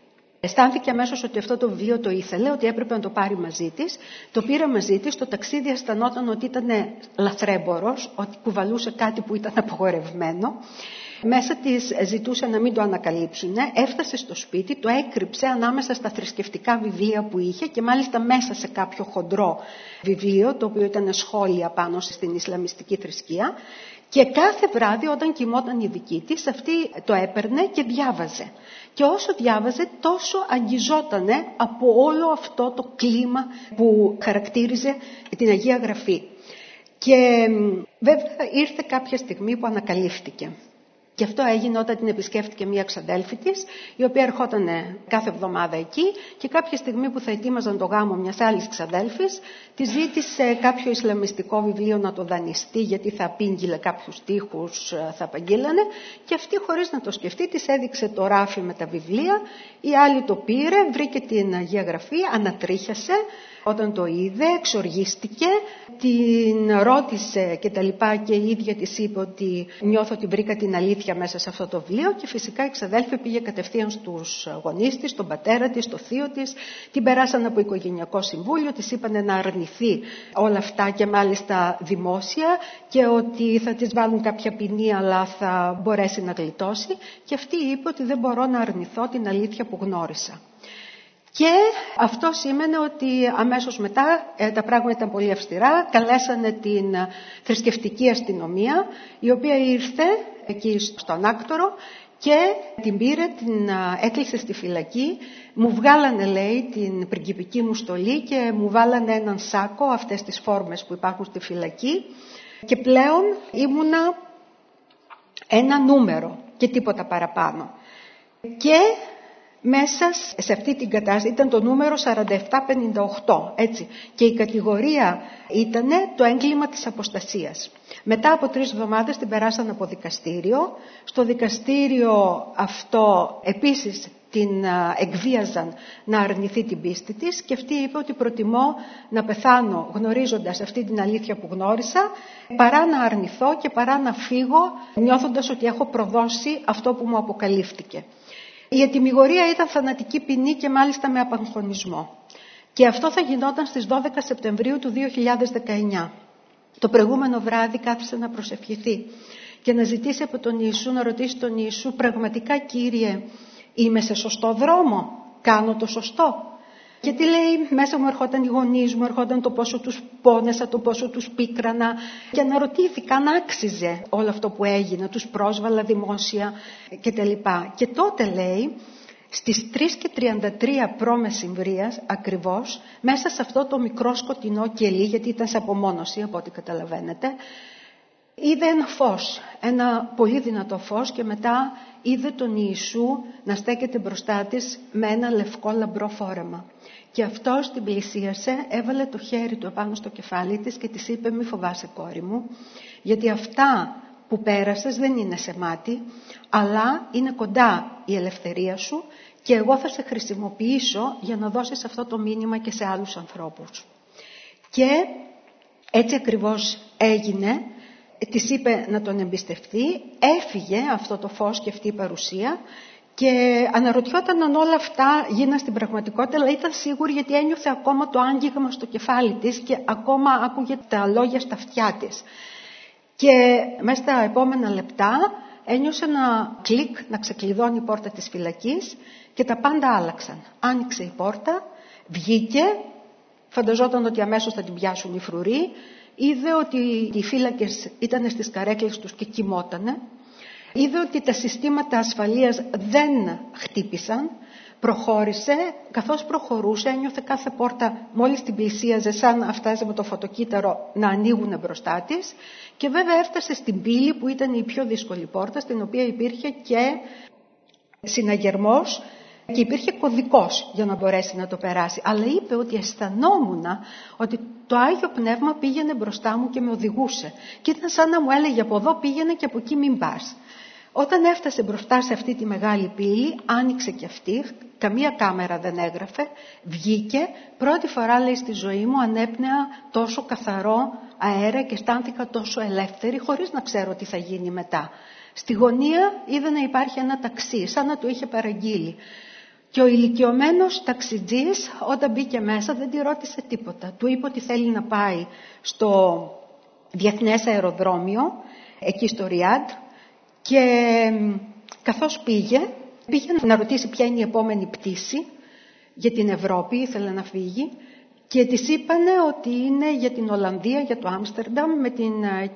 Αισθάνθηκε αμέσως ότι αυτό το βιβλίο το ήθελε, ότι έπρεπε να το πάρει μαζί της. Το πήρε μαζί της, στο ταξίδι αισθανόταν ότι ήταν λαθρέμπορος, ότι κουβαλούσε κάτι που ήταν απαγορευμένο. Μέσα της ζητούσε να μην το ανακαλύψουν. Έφτασε στο σπίτι, το έκρυψε ανάμεσα στα θρησκευτικά βιβλία που είχε και μάλιστα μέσα σε κάποιο χοντρό βιβλίο, το οποίο ήταν σχόλια πάνω στην Ισλαμιστική θρησκεία. Και κάθε βράδυ όταν κοιμόταν η δική της, αυτή το έπαιρνε και διάβαζε. Και όσο διάβαζε, τόσο αγγιζότανε από όλο αυτό το κλίμα που χαρακτήριζε την Αγία Γραφή. Και βέβαια ήρθε κάποια στιγμή που ανακαλύφθηκε. Και αυτό έγινε όταν την επισκέφτηκε μία ξαδέλφη της, η οποία ερχόταν κάθε εβδομάδα εκεί και κάποια στιγμή που θα ετοίμαζαν το γάμο μιας άλλης ξαδέλφης, τη ζήτησε κάποιο ισλαμιστικό βιβλίο να το δανειστεί, γιατί θα απήγγειλε κάποιους στίχους, θα απαγγείλανε. Και αυτή, χωρίς να το σκεφτεί, της έδειξε το ράφι με τα βιβλία. Η άλλη το πήρε, βρήκε την Αγία Γραφή, ανατρίχιασε. Όταν το είδε, εξοργίστηκε, την ρώτησε και τα λοιπά και η ίδια της είπε ότι νιώθω ότι βρήκα την αλήθεια μέσα σε αυτό το βιβλίο και φυσικά η ξαδέλφη πήγε κατευθείαν στους γονείς της, τον πατέρα της, το θείο της, την περάσαν από οικογενειακό συμβούλιο, της είπανε να αρνηθεί όλα αυτά και μάλιστα δημόσια και ότι θα της βάλουν κάποια ποινή αλλά θα μπορέσει να γλιτώσει και αυτή είπε ότι δεν μπορώ να αρνηθώ την αλήθεια που γνώρισα. Και αυτό σήμαινε ότι αμέσως μετά ε, τα πράγματα ήταν πολύ αυστηρά. Καλέσανε την θρησκευτική αστυνομία, η οποία ήρθε εκεί στον Άκτορο και την πήρε, την έκλεισε στη φυλακή. Μου βγάλανε, λέει, την πριγκιπική μου στολή και μου βάλανε έναν σάκο, αυτές τις φόρμες που υπάρχουν στη φυλακή. Και πλέον ήμουνα ένα νούμερο και τίποτα παραπάνω. Και μέσα σε αυτή την κατάσταση ήταν το νούμερο σαράντα επτά πενήντα οκτώ, έτσι. Και η κατηγορία ήταν το έγκλημα της αποστασίας. Μετά από τρεις εβδομάδες την περάσαν από δικαστήριο. Στο δικαστήριο αυτό επίσης την εκβίαζαν να αρνηθεί την πίστη της και αυτή είπε ότι προτιμώ να πεθάνω γνωρίζοντας αυτή την αλήθεια που γνώρισα παρά να αρνηθώ και παρά να φύγω νιώθοντας ότι έχω προδώσει αυτό που μου αποκαλύφθηκε. Η ετυμηγορία ήταν θανατική ποινή και μάλιστα με απαγχωνισμό. Και αυτό θα γινόταν στις δώδεκα Σεπτεμβρίου του δύο χιλιάδες δεκαεννιά. Το προηγούμενο βράδυ κάθισε να προσευχηθεί και να ζητήσει από τον Ιησού, να ρωτήσει τον Ιησού, πραγματικά Κύριε, είμαι σε σωστό δρόμο, κάνω το σωστό. Γιατί λέει, μέσα μου ερχόταν οι γονείς μου, ερχόταν το πόσο τους πόνεσα, το πόσο τους πίκρανα και αναρωτήθηκα αν άξιζε όλο αυτό που έγινε, τους πρόσβαλα δημόσια κτλ. Και τότε λέει, στις τρεις και τριάντα τρία π.Μ. ακριβώς, μέσα σε αυτό το μικρό σκοτεινό κελί, γιατί ήταν σε απομόνωση από ό,τι καταλαβαίνετε, είδε ένα φως, ένα πολύ δυνατό φως και μετά είδε τον Ιησού να στέκεται μπροστά της με ένα λευκό λαμπρό φόρεμα. Και αυτός την πλησίασε, έβαλε το χέρι του επάνω στο κεφάλι της και της είπε, μη φοβάσαι κόρη μου, γιατί αυτά που πέρασες δεν είναι σε μάτι, αλλά είναι κοντά η ελευθερία σου και εγώ θα σε χρησιμοποιήσω για να δώσεις αυτό το μήνυμα και σε άλλους ανθρώπους. Και έτσι ακριβώς έγινε. Της είπε να τον εμπιστευτεί, έφυγε αυτό το φως και αυτή η παρουσία και αναρωτιόταν αν όλα αυτά γίναν στην πραγματικότητα, αλλά ήταν σίγουρη γιατί ένιωθε ακόμα το άγγιγμα στο κεφάλι της και ακόμα άκουγε τα λόγια στα αυτιά της. Και μέσα στα επόμενα λεπτά ένιωσε ένα κλικ να ξεκλειδώνει η πόρτα της φυλακής και τα πάντα άλλαξαν. Άνοιξε η πόρτα, βγήκε, φανταζόταν ότι αμέσως θα την πιάσουν οι φρουροί. Είδε ότι οι φύλακες ήταν στις καρέκλες τους και κοιμότανε. Είδε ότι τα συστήματα ασφαλείας δεν χτύπησαν. Προχώρησε. Καθώς προχωρούσε ένιωθε κάθε πόρτα μόλις την πλησίαζε σαν αυτάζε με το φωτοκύτταρο να ανοίγουν μπροστά της. Και βέβαια έφτασε στην πύλη που ήταν η πιο δύσκολη πόρτα, στην οποία υπήρχε και συναγερμός και υπήρχε κωδικός για να μπορέσει να το περάσει. Αλλά είπε ότι αισθανόμουν ότι το Άγιο Πνεύμα πήγαινε μπροστά μου και με οδηγούσε. Και ήταν σαν να μου έλεγε από εδώ πήγαινε και από εκεί μην πας. Όταν έφτασε μπροστά σε αυτή τη μεγάλη πύλη, άνοιξε και αυτή, καμία κάμερα δεν έγραφε, βγήκε. Πρώτη φορά, λέει, στη ζωή μου ανέπνεα τόσο καθαρό αέρα και αισθάνθηκα τόσο ελεύθερη, χωρίς να ξέρω τι θα γίνει μετά. Στη γωνία είδε να υπάρχει ένα ταξί, σαν να το είχε παραγγείλει. Και ο ηλικιωμένος ταξιτζής όταν μπήκε μέσα δεν τη ρώτησε τίποτα. Του είπε ότι θέλει να πάει στο διεθνές αεροδρόμιο, εκεί στο Ριάντ, και καθώς πήγε, πήγε να ρωτήσει ποια είναι η επόμενη πτήση για την Ευρώπη, ήθελε να φύγει, και της είπανε ότι είναι για την Ολλανδία, για το Άμστερνταμ, με την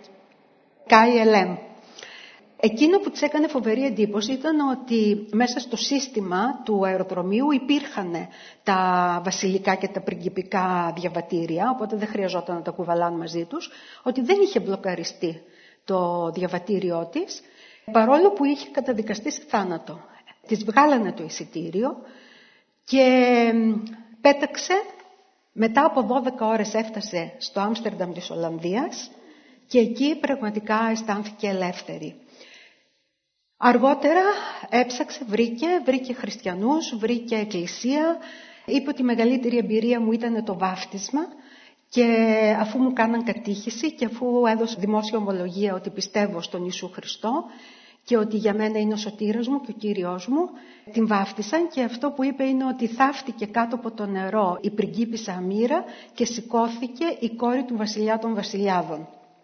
Κέι Ελ Εμ. Εκείνο που της έκανε φοβερή εντύπωση ήταν ότι μέσα στο σύστημα του αεροδρομίου υπήρχαν τα βασιλικά και τα πριγκιπικά διαβατήρια, οπότε δεν χρειαζόταν να τα κουβαλάνε μαζί τους, ότι δεν είχε μπλοκαριστεί το διαβατήριό της, παρόλο που είχε καταδικαστεί σε θάνατο. Της βγάλανε το εισιτήριο και πέταξε, μετά από δώδεκα ώρες έφτασε στο Άμστερνταμ της Ολλανδίας και εκεί πραγματικά αισθάνθηκε ελεύθερη. Αργότερα έψαξε, βρήκε, βρήκε χριστιανούς, βρήκε εκκλησία. Είπε ότι η μεγαλύτερη εμπειρία μου ήταν το βάφτισμα και αφού μου κάναν κατήχηση και αφού έδωσα δημόσια ομολογία ότι πιστεύω στον Ιησού Χριστό και ότι για μένα είναι ο σωτήρας μου και ο Κύριος μου, την βάφτισαν και αυτό που είπε είναι ότι θαύτηκε κάτω από το νερό η πριγκίπισσα Αμύρα και σηκώθηκε η κόρη του βασιλιά των βασιλιάδων.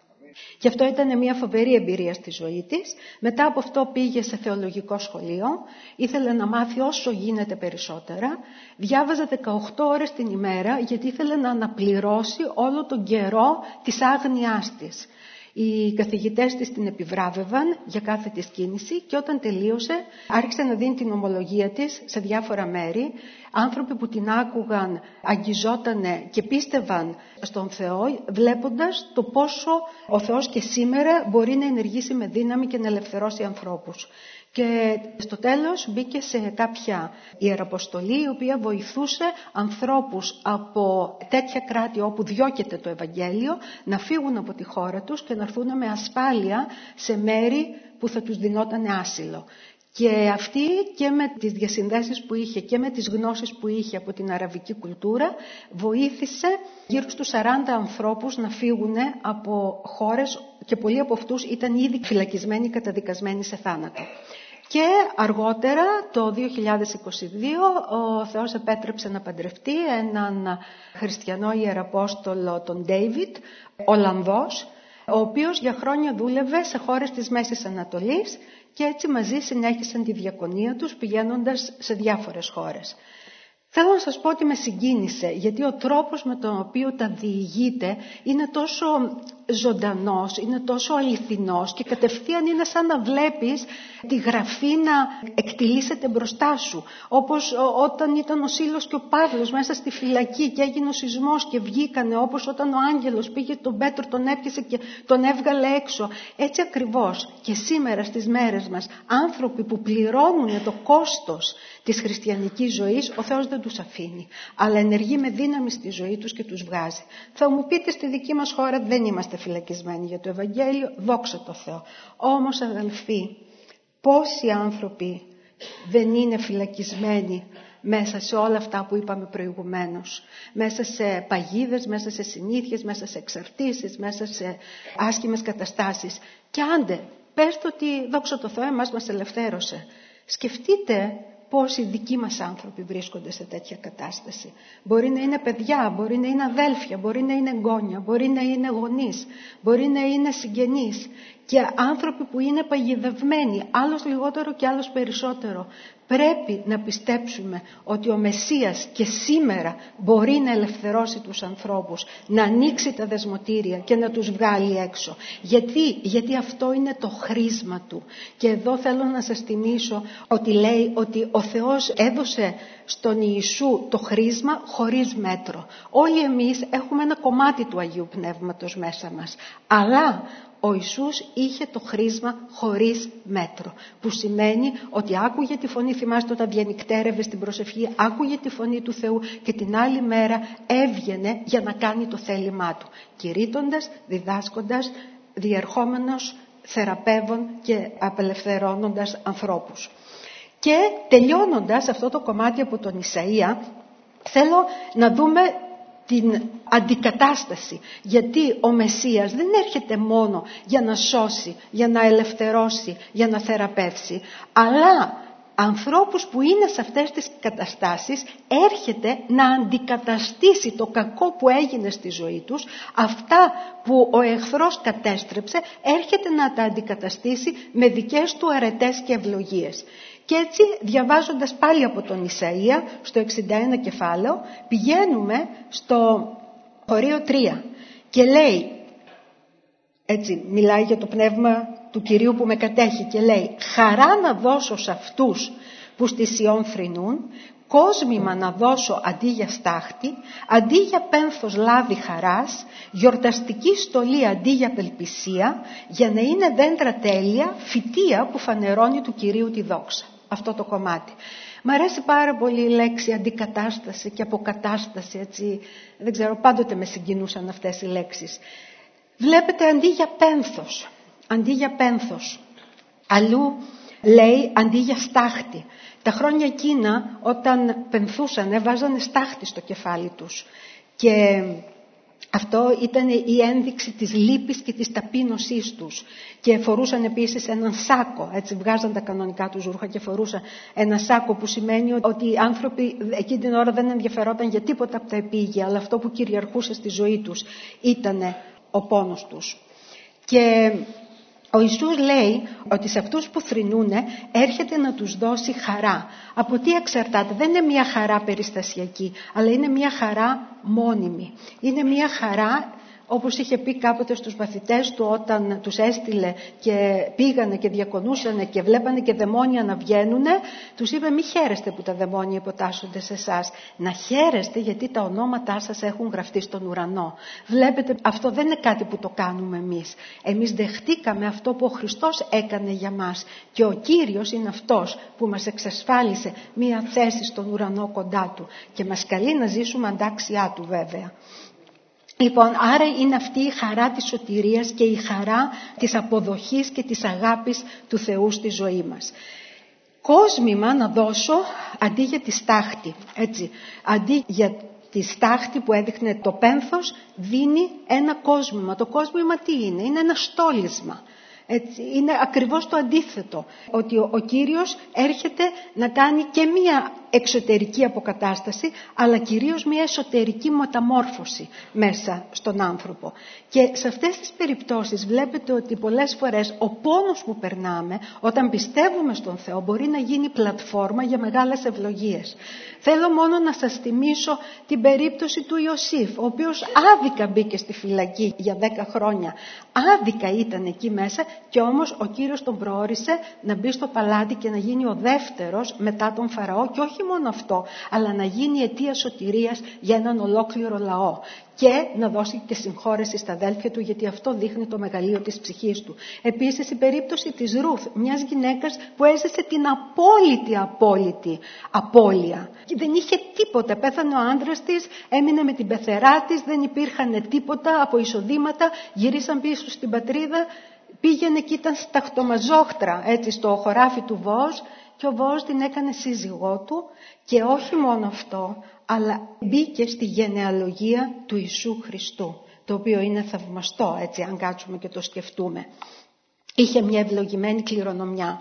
Και αυτό ήταν μια φοβερή εμπειρία στη ζωή της. Μετά από αυτό πήγε σε θεολογικό σχολείο, ήθελε να μάθει όσο γίνεται περισσότερα. Διάβαζε δεκαοκτώ ώρες την ημέρα γιατί ήθελε να αναπληρώσει όλο τον καιρό της άγνοιάς της. Οι καθηγητές της την επιβράβευαν για κάθε της κίνηση και όταν τελείωσε άρχισε να δίνει την ομολογία της σε διάφορα μέρη. Άνθρωποι που την άκουγαν αγγιζότανε και πίστευαν στον Θεό, βλέποντας το πόσο ο Θεός και σήμερα μπορεί να ενεργήσει με δύναμη και να ελευθερώσει ανθρώπους. Και στο τέλος μπήκε σε κάποια ιεραποστολή η οποία βοηθούσε ανθρώπους από τέτοια κράτη όπου διώκεται το Ευαγγέλιο να φύγουν από τη χώρα τους και να έρθουν με ασφάλεια σε μέρη που θα τους δινόταν άσυλο. Και αυτή και με τις διασυνδέσεις που είχε και με τις γνώσεις που είχε από την αραβική κουλτούρα βοήθησε γύρω στους σαράντα ανθρώπους να φύγουν από χώρες και πολλοί από αυτούς ήταν ήδη φυλακισμένοι, καταδικασμένοι σε θάνατο. Και αργότερα, το δύο χιλιάδες είκοσι δύο, ο Θεός επέτρεψε να παντρευτεί έναν χριστιανό ιεραπόστολο, τον Ντέιβιτ, Ολλανδός, ο οποίος για χρόνια δούλευε σε χώρες της Μέσης Ανατολής και έτσι μαζί συνέχισαν τη διακονία τους πηγαίνοντας σε διάφορες χώρες. Θέλω να σας πω ότι με συγκίνησε, γιατί ο τρόπος με τον οποίο τα διηγείται είναι τόσο ζωντανός, είναι τόσο αληθινός και κατευθείαν είναι σαν να βλέπεις τη γραφή να εκτιλήσεται μπροστά σου. Όπως όταν ήταν ο Σίλος και ο Παύλος μέσα στη φυλακή και έγινε ο σεισμός και βγήκανε, όπως όταν ο άγγελος πήγε τον Πέτρο, τον έπιασε και τον έβγαλε έξω. Έτσι ακριβώς και σήμερα στις μέρες μας άνθρωποι που πληρώνουν το κόστος της χριστιανικής ζωής, ο Θεός δεν τους αφήνει, αλλά ενεργεί με δύναμη στη ζωή τους και τους βγάζει. Θα μου πείτε, στη δική μας χώρα δεν είμαστε φυλακισμένοι για το Ευαγγέλιο, δόξα τω Θεώ. Όμως αδελφοί, πόσοι άνθρωποι δεν είναι φυλακισμένοι μέσα σε όλα αυτά που είπαμε προηγουμένως, μέσα σε παγίδες, μέσα σε συνήθειες, μέσα σε εξαρτήσεις, μέσα σε άσχημες καταστάσεις. Και άντε, πέστε ότι δόξα τω Θεώ εμάς μας ελευθέρωσε. Σκεφτείτε πόσοι δικοί μας άνθρωποι βρίσκονται σε τέτοια κατάσταση. Μπορεί να είναι παιδιά, μπορεί να είναι αδέλφια, μπορεί να είναι εγγόνια, μπορεί να είναι γονείς, μπορεί να είναι συγγενείς και άνθρωποι που είναι παγιδευμένοι, άλλος λιγότερο και άλλος περισσότερο. Πρέπει να πιστέψουμε ότι ο Μεσσίας και σήμερα μπορεί να ελευθερώσει τους ανθρώπους, να ανοίξει τα δεσμοτήρια και να τους βγάλει έξω. Γιατί, Γιατί αυτό είναι το χρήσμα του. Και εδώ θέλω να σας θυμίσω ότι λέει ότι ο Θεός έδωσε στον Ιησού το χρήσμα χωρίς μέτρο. Όλοι εμείς έχουμε ένα κομμάτι του Αγίου Πνεύματος μέσα μας. Αλλά ο Ιησούς είχε το χρήσμα χωρίς μέτρο, που σημαίνει ότι άκουγε τη φωνή, θυμάστε όταν διανυκτέρευε στην προσευχή, άκουγε τη φωνή του Θεού και την άλλη μέρα έβγαινε για να κάνει το θέλημά του, κηρύττοντας, διδάσκοντας, διερχόμενος, θεραπεύων και απελευθερώνοντας ανθρώπους. Και τελειώνοντας αυτό το κομμάτι από τον Ισαΐα, θέλω να δούμε την αντικατάσταση. Γιατί ο Μεσσίας δεν έρχεται μόνο για να σώσει, για να ελευθερώσει, για να θεραπεύσει, αλλά ανθρώπους που είναι σε αυτές τις καταστάσεις, έρχεται να αντικαταστήσει το κακό που έγινε στη ζωή τους, αυτά που ο εχθρός κατέστρεψε, έρχεται να τα αντικαταστήσει με δικές του αρετές και ευλογίες. Και έτσι, διαβάζοντας πάλι από τον Ισαΐα, στο εξήντα ένα κεφάλαιο, πηγαίνουμε στο χωρίο τρία και λέει, έτσι μιλάει για το πνεύμα του Κυρίου που με κατέχει και λέει, χαρά να δώσω σε αυτούς που στη Σιών θρηνούν, κόσμημα να δώσω αντί για στάχτη, αντί για πένθος λάδι χαράς, γιορταστική στολή αντί για απελπισία, για να είναι δέντρα τέλεια, φυτεία που φανερώνει του Κυρίου τη δόξα. Αυτό το κομμάτι. Μ' αρέσει πάρα πολύ η λέξη αντικατάσταση και αποκατάσταση, έτσι, δεν ξέρω, πάντοτε με συγκινούσαν αυτές οι λέξεις. Βλέπετε, αντί για πένθος, αντί για πένθος, αλλού λέει αντί για στάχτη. Τα χρόνια εκείνα όταν πενθούσανε βάζανε στάχτη στο κεφάλι τους και αυτό ήταν η ένδειξη της λύπης και της ταπείνωσής τους. Και φορούσαν επίσης έναν σάκο, έτσι βγάζαν τα κανονικά τους ρούχα και φορούσαν ένα σάκο, που σημαίνει ότι οι άνθρωποι εκείνη την ώρα δεν ενδιαφερόταν για τίποτα από τα επίγεια, αλλά αυτό που κυριαρχούσε στη ζωή τους ήταν ο πόνος τους. Και ο Ιησούς λέει ότι σε αυτούς που θρηνούνε έρχεται να τους δώσει χαρά. Από τι εξαρτάται? Δεν είναι μια χαρά περιστασιακή, αλλά είναι μια χαρά μόνιμη. Είναι μια χαρά, όπως είχε πει κάποτε στους μαθητές του όταν τους έστειλε και πήγανε και διακονούσανε και βλέπανε και δαιμόνια να βγαίνουνε, τους είπε μη χαίρεστε που τα δαιμόνια υποτάσσονται σε εσάς. Να χαίρεστε γιατί τα ονόματά σας έχουν γραφτεί στον ουρανό. Βλέπετε, αυτό δεν είναι κάτι που το κάνουμε εμείς. Εμείς δεχτήκαμε αυτό που ο Χριστός έκανε για μας και ο Κύριος είναι αυτός που μας εξασφάλισε μία θέση στον ουρανό κοντά του και μας καλεί να ζήσουμε αντάξιά του βέβαια. Λοιπόν, άρα είναι αυτή η χαρά της σωτηρίας και η χαρά της αποδοχής και της αγάπης του Θεού στη ζωή μας. Κόσμημα να δώσω αντί για τη στάχτη, έτσι, αντί για τη στάχτη που έδειχνε το πένθος, δίνει ένα κόσμημα. Το κόσμημα τι είναι? Είναι ένα στόλισμα. Έτσι, είναι ακριβώς το αντίθετο, ότι ο, ο Κύριος έρχεται να κάνει και μία εξωτερική αποκατάσταση, αλλά κυρίως μία εσωτερική μεταμόρφωση μέσα στον άνθρωπο. Και σε αυτές τις περιπτώσεις βλέπετε ότι πολλές φορές ο πόνος που περνάμε όταν πιστεύουμε στον Θεό μπορεί να γίνει πλατφόρμα για μεγάλες ευλογίες. Θέλω μόνο να σας θυμίσω την περίπτωση του Ιωσήφ, ο οποίος άδικα μπήκε στη φυλακή για δέκα χρόνια. Άδικα ήταν εκεί μέσα και όμως ο Κύριος τον προώρισε να μπει στο παλάτι και να γίνει ο δεύτερος μετά τον Φαραώ και όχι μόνο αυτό, αλλά να γίνει αιτία σωτηρίας για έναν ολόκληρο λαό και να δώσει και συγχώρεση στα αδέλφια του, γιατί αυτό δείχνει το μεγαλείο της ψυχής του. Επίσης η περίπτωση της Ρουθ, μιας γυναίκας που έζησε την απόλυτη απόλυτη απώλεια. Δεν είχε τίποτα, πέθανε ο άντρας της, έμεινε με την πεθερά της, δεν υπήρχαν τίποτα από εισοδήματα, γυρίσαν πίσω στην πατρίδα, πήγαινε και ήταν στα χτωμαζόχτρα, έτσι, στο χωράφι του Βόος, και ο Βόος την έκανε σύζυγό του και όχι μόνο αυτό, αλλά μπήκε στη γενεαλογία του Ιησού Χριστού, το οποίο είναι θαυμαστό, έτσι, αν κάτσουμε και το σκεφτούμε. Είχε μια ευλογημένη κληρονομιά.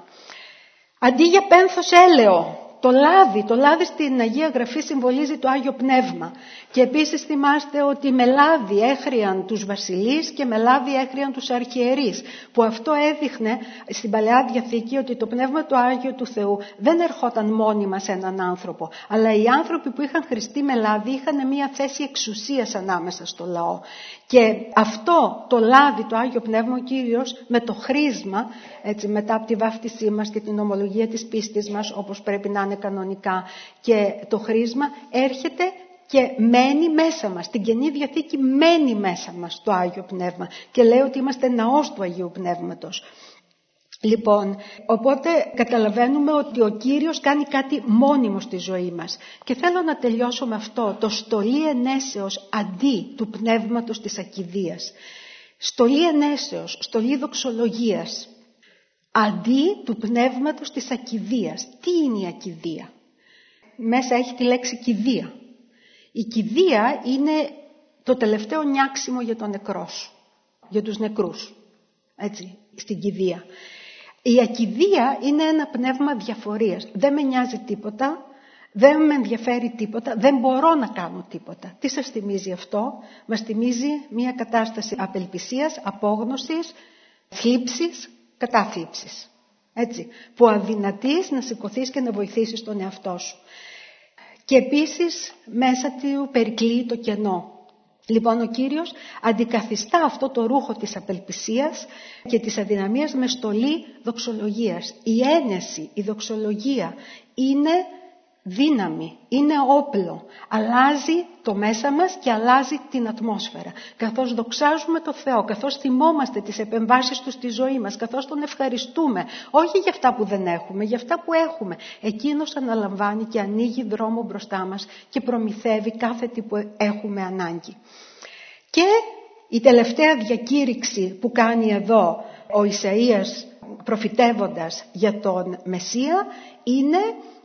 Αντί για πένθος έλαιο, το λάδι, το λάδι στην Αγία Γραφή συμβολίζει το Άγιο Πνεύμα. Και επίσης θυμάστε ότι με λάδι έχριαν τους βασιλείς και με λάδι έχριαν τους αρχιερείς. Που αυτό έδειχνε στην Παλαιά Διαθήκη ότι το Πνεύμα του Άγιο του Θεού δεν ερχόταν μόνιμα σε έναν άνθρωπο. Αλλά οι άνθρωποι που είχαν χρηστεί με λάδι είχαν μια θέση εξουσίας ανάμεσα στο λαό. Και αυτό το λάδι, το Άγιο Πνεύμα, ο Κύριος με το χρήσμα, έτσι, μετά από τη βάφτισή μας και την ομολογία της πίστης μας, όπως πρέπει να είναι κανονικά, και το χρήσμα έρχεται και μένει μέσα μας. Στην Καινή Διαθήκη μένει μέσα μας το Άγιο Πνεύμα και λέει ότι είμαστε ναός του Αγίου Πνεύματος. Λοιπόν, οπότε καταλαβαίνουμε ότι ο Κύριος κάνει κάτι μόνιμο στη ζωή μας. Και θέλω να τελειώσω με αυτό, το στολή ενέσεως αντί του πνεύματος της ακηδείας. Στολή ενέσεως, στολή δοξολογίας, αντί του πνεύματος της ακηδείας. Τι είναι η ακηδεία? Μέσα έχει τη λέξη κηδεία. Η κηδεία είναι το τελευταίο νιάξιμο για τον νεκρό σου, για τους νεκρούς, έτσι, στην κηδεία. Η ακηδεία είναι ένα πνεύμα διαφορίας. Δεν με νοιάζει τίποτα, δεν με ενδιαφέρει τίποτα, δεν μπορώ να κάνω τίποτα. Τι σας θυμίζει αυτό? Μας θυμίζει μια κατάσταση απελπισίας, απόγνωσης, θλίψης, κατάθλιψης. Έτσι, που αδυνατείς να σηκωθείς και να βοηθήσεις τον εαυτό σου. Και επίσης μέσα του περικλείει το κενό. Λοιπόν, ο Κύριος αντικαθιστά αυτό το ρούχο της απελπισίας και της αδυναμίας με στολή δοξολογίας. Η ένεση, η δοξολογία είναι δύναμη, είναι όπλο. Αλλάζει το μέσα μας και αλλάζει την ατμόσφαιρα. Καθώς δοξάζουμε το Θεό, καθώς θυμόμαστε τις επεμβάσεις Του στη ζωή μας, καθώς Τον ευχαριστούμε, όχι για αυτά που δεν έχουμε, για αυτά που έχουμε. Εκείνος αναλαμβάνει και ανοίγει δρόμο μπροστά μας και προμηθεύει κάθε τι που έχουμε ανάγκη. Και η τελευταία διακήρυξη που κάνει εδώ ο Ισαΐας προφητεύοντας για τον Μεσσία είναι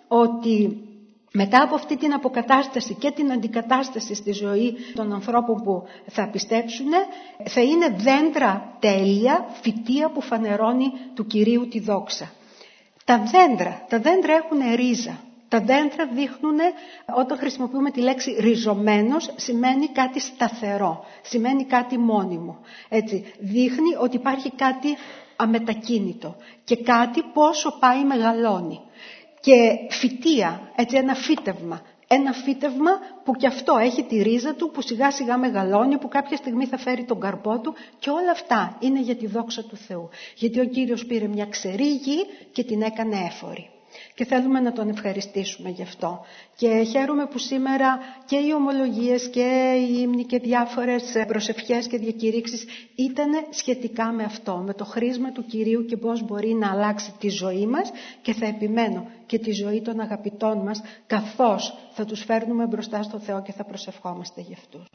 ότι μετά από αυτή την αποκατάσταση και την αντικατάσταση στη ζωή των ανθρώπων που θα πιστέψουν, θα είναι δέντρα τέλεια, φυτεία που φανερώνει του Κυρίου τη δόξα. Τα δέντρα, τα δέντρα έχουν ρίζα. Τα δέντρα δείχνουν, όταν χρησιμοποιούμε τη λέξη ριζωμένος, σημαίνει κάτι σταθερό, σημαίνει κάτι μόνιμο. Έτσι, δείχνει ότι υπάρχει κάτι αμετακίνητο και κάτι πόσο πάει μεγαλώνει. Και φυτεία, έτσι ένα φύτευμα, ένα φύτευμα που κι αυτό έχει τη ρίζα του, που σιγά σιγά μεγαλώνει, που κάποια στιγμή θα φέρει τον καρπό του, και όλα αυτά είναι για τη δόξα του Θεού. Γιατί ο Κύριος πήρε μια ξερή γη και την έκανε έφορη. Και θέλουμε να Τον ευχαριστήσουμε γι' αυτό. Και χαίρομαι που σήμερα και οι ομολογίες και οι ύμνοι και διάφορες προσευχές και διακηρύξεις ήταν σχετικά με αυτό, με το χρήσμα του Κυρίου και πώς μπορεί να αλλάξει τη ζωή μας, και θα επιμένω και τη ζωή των αγαπητών μας, καθώς θα τους φέρνουμε μπροστά στο Θεό και θα προσευχόμαστε γι' αυτούς.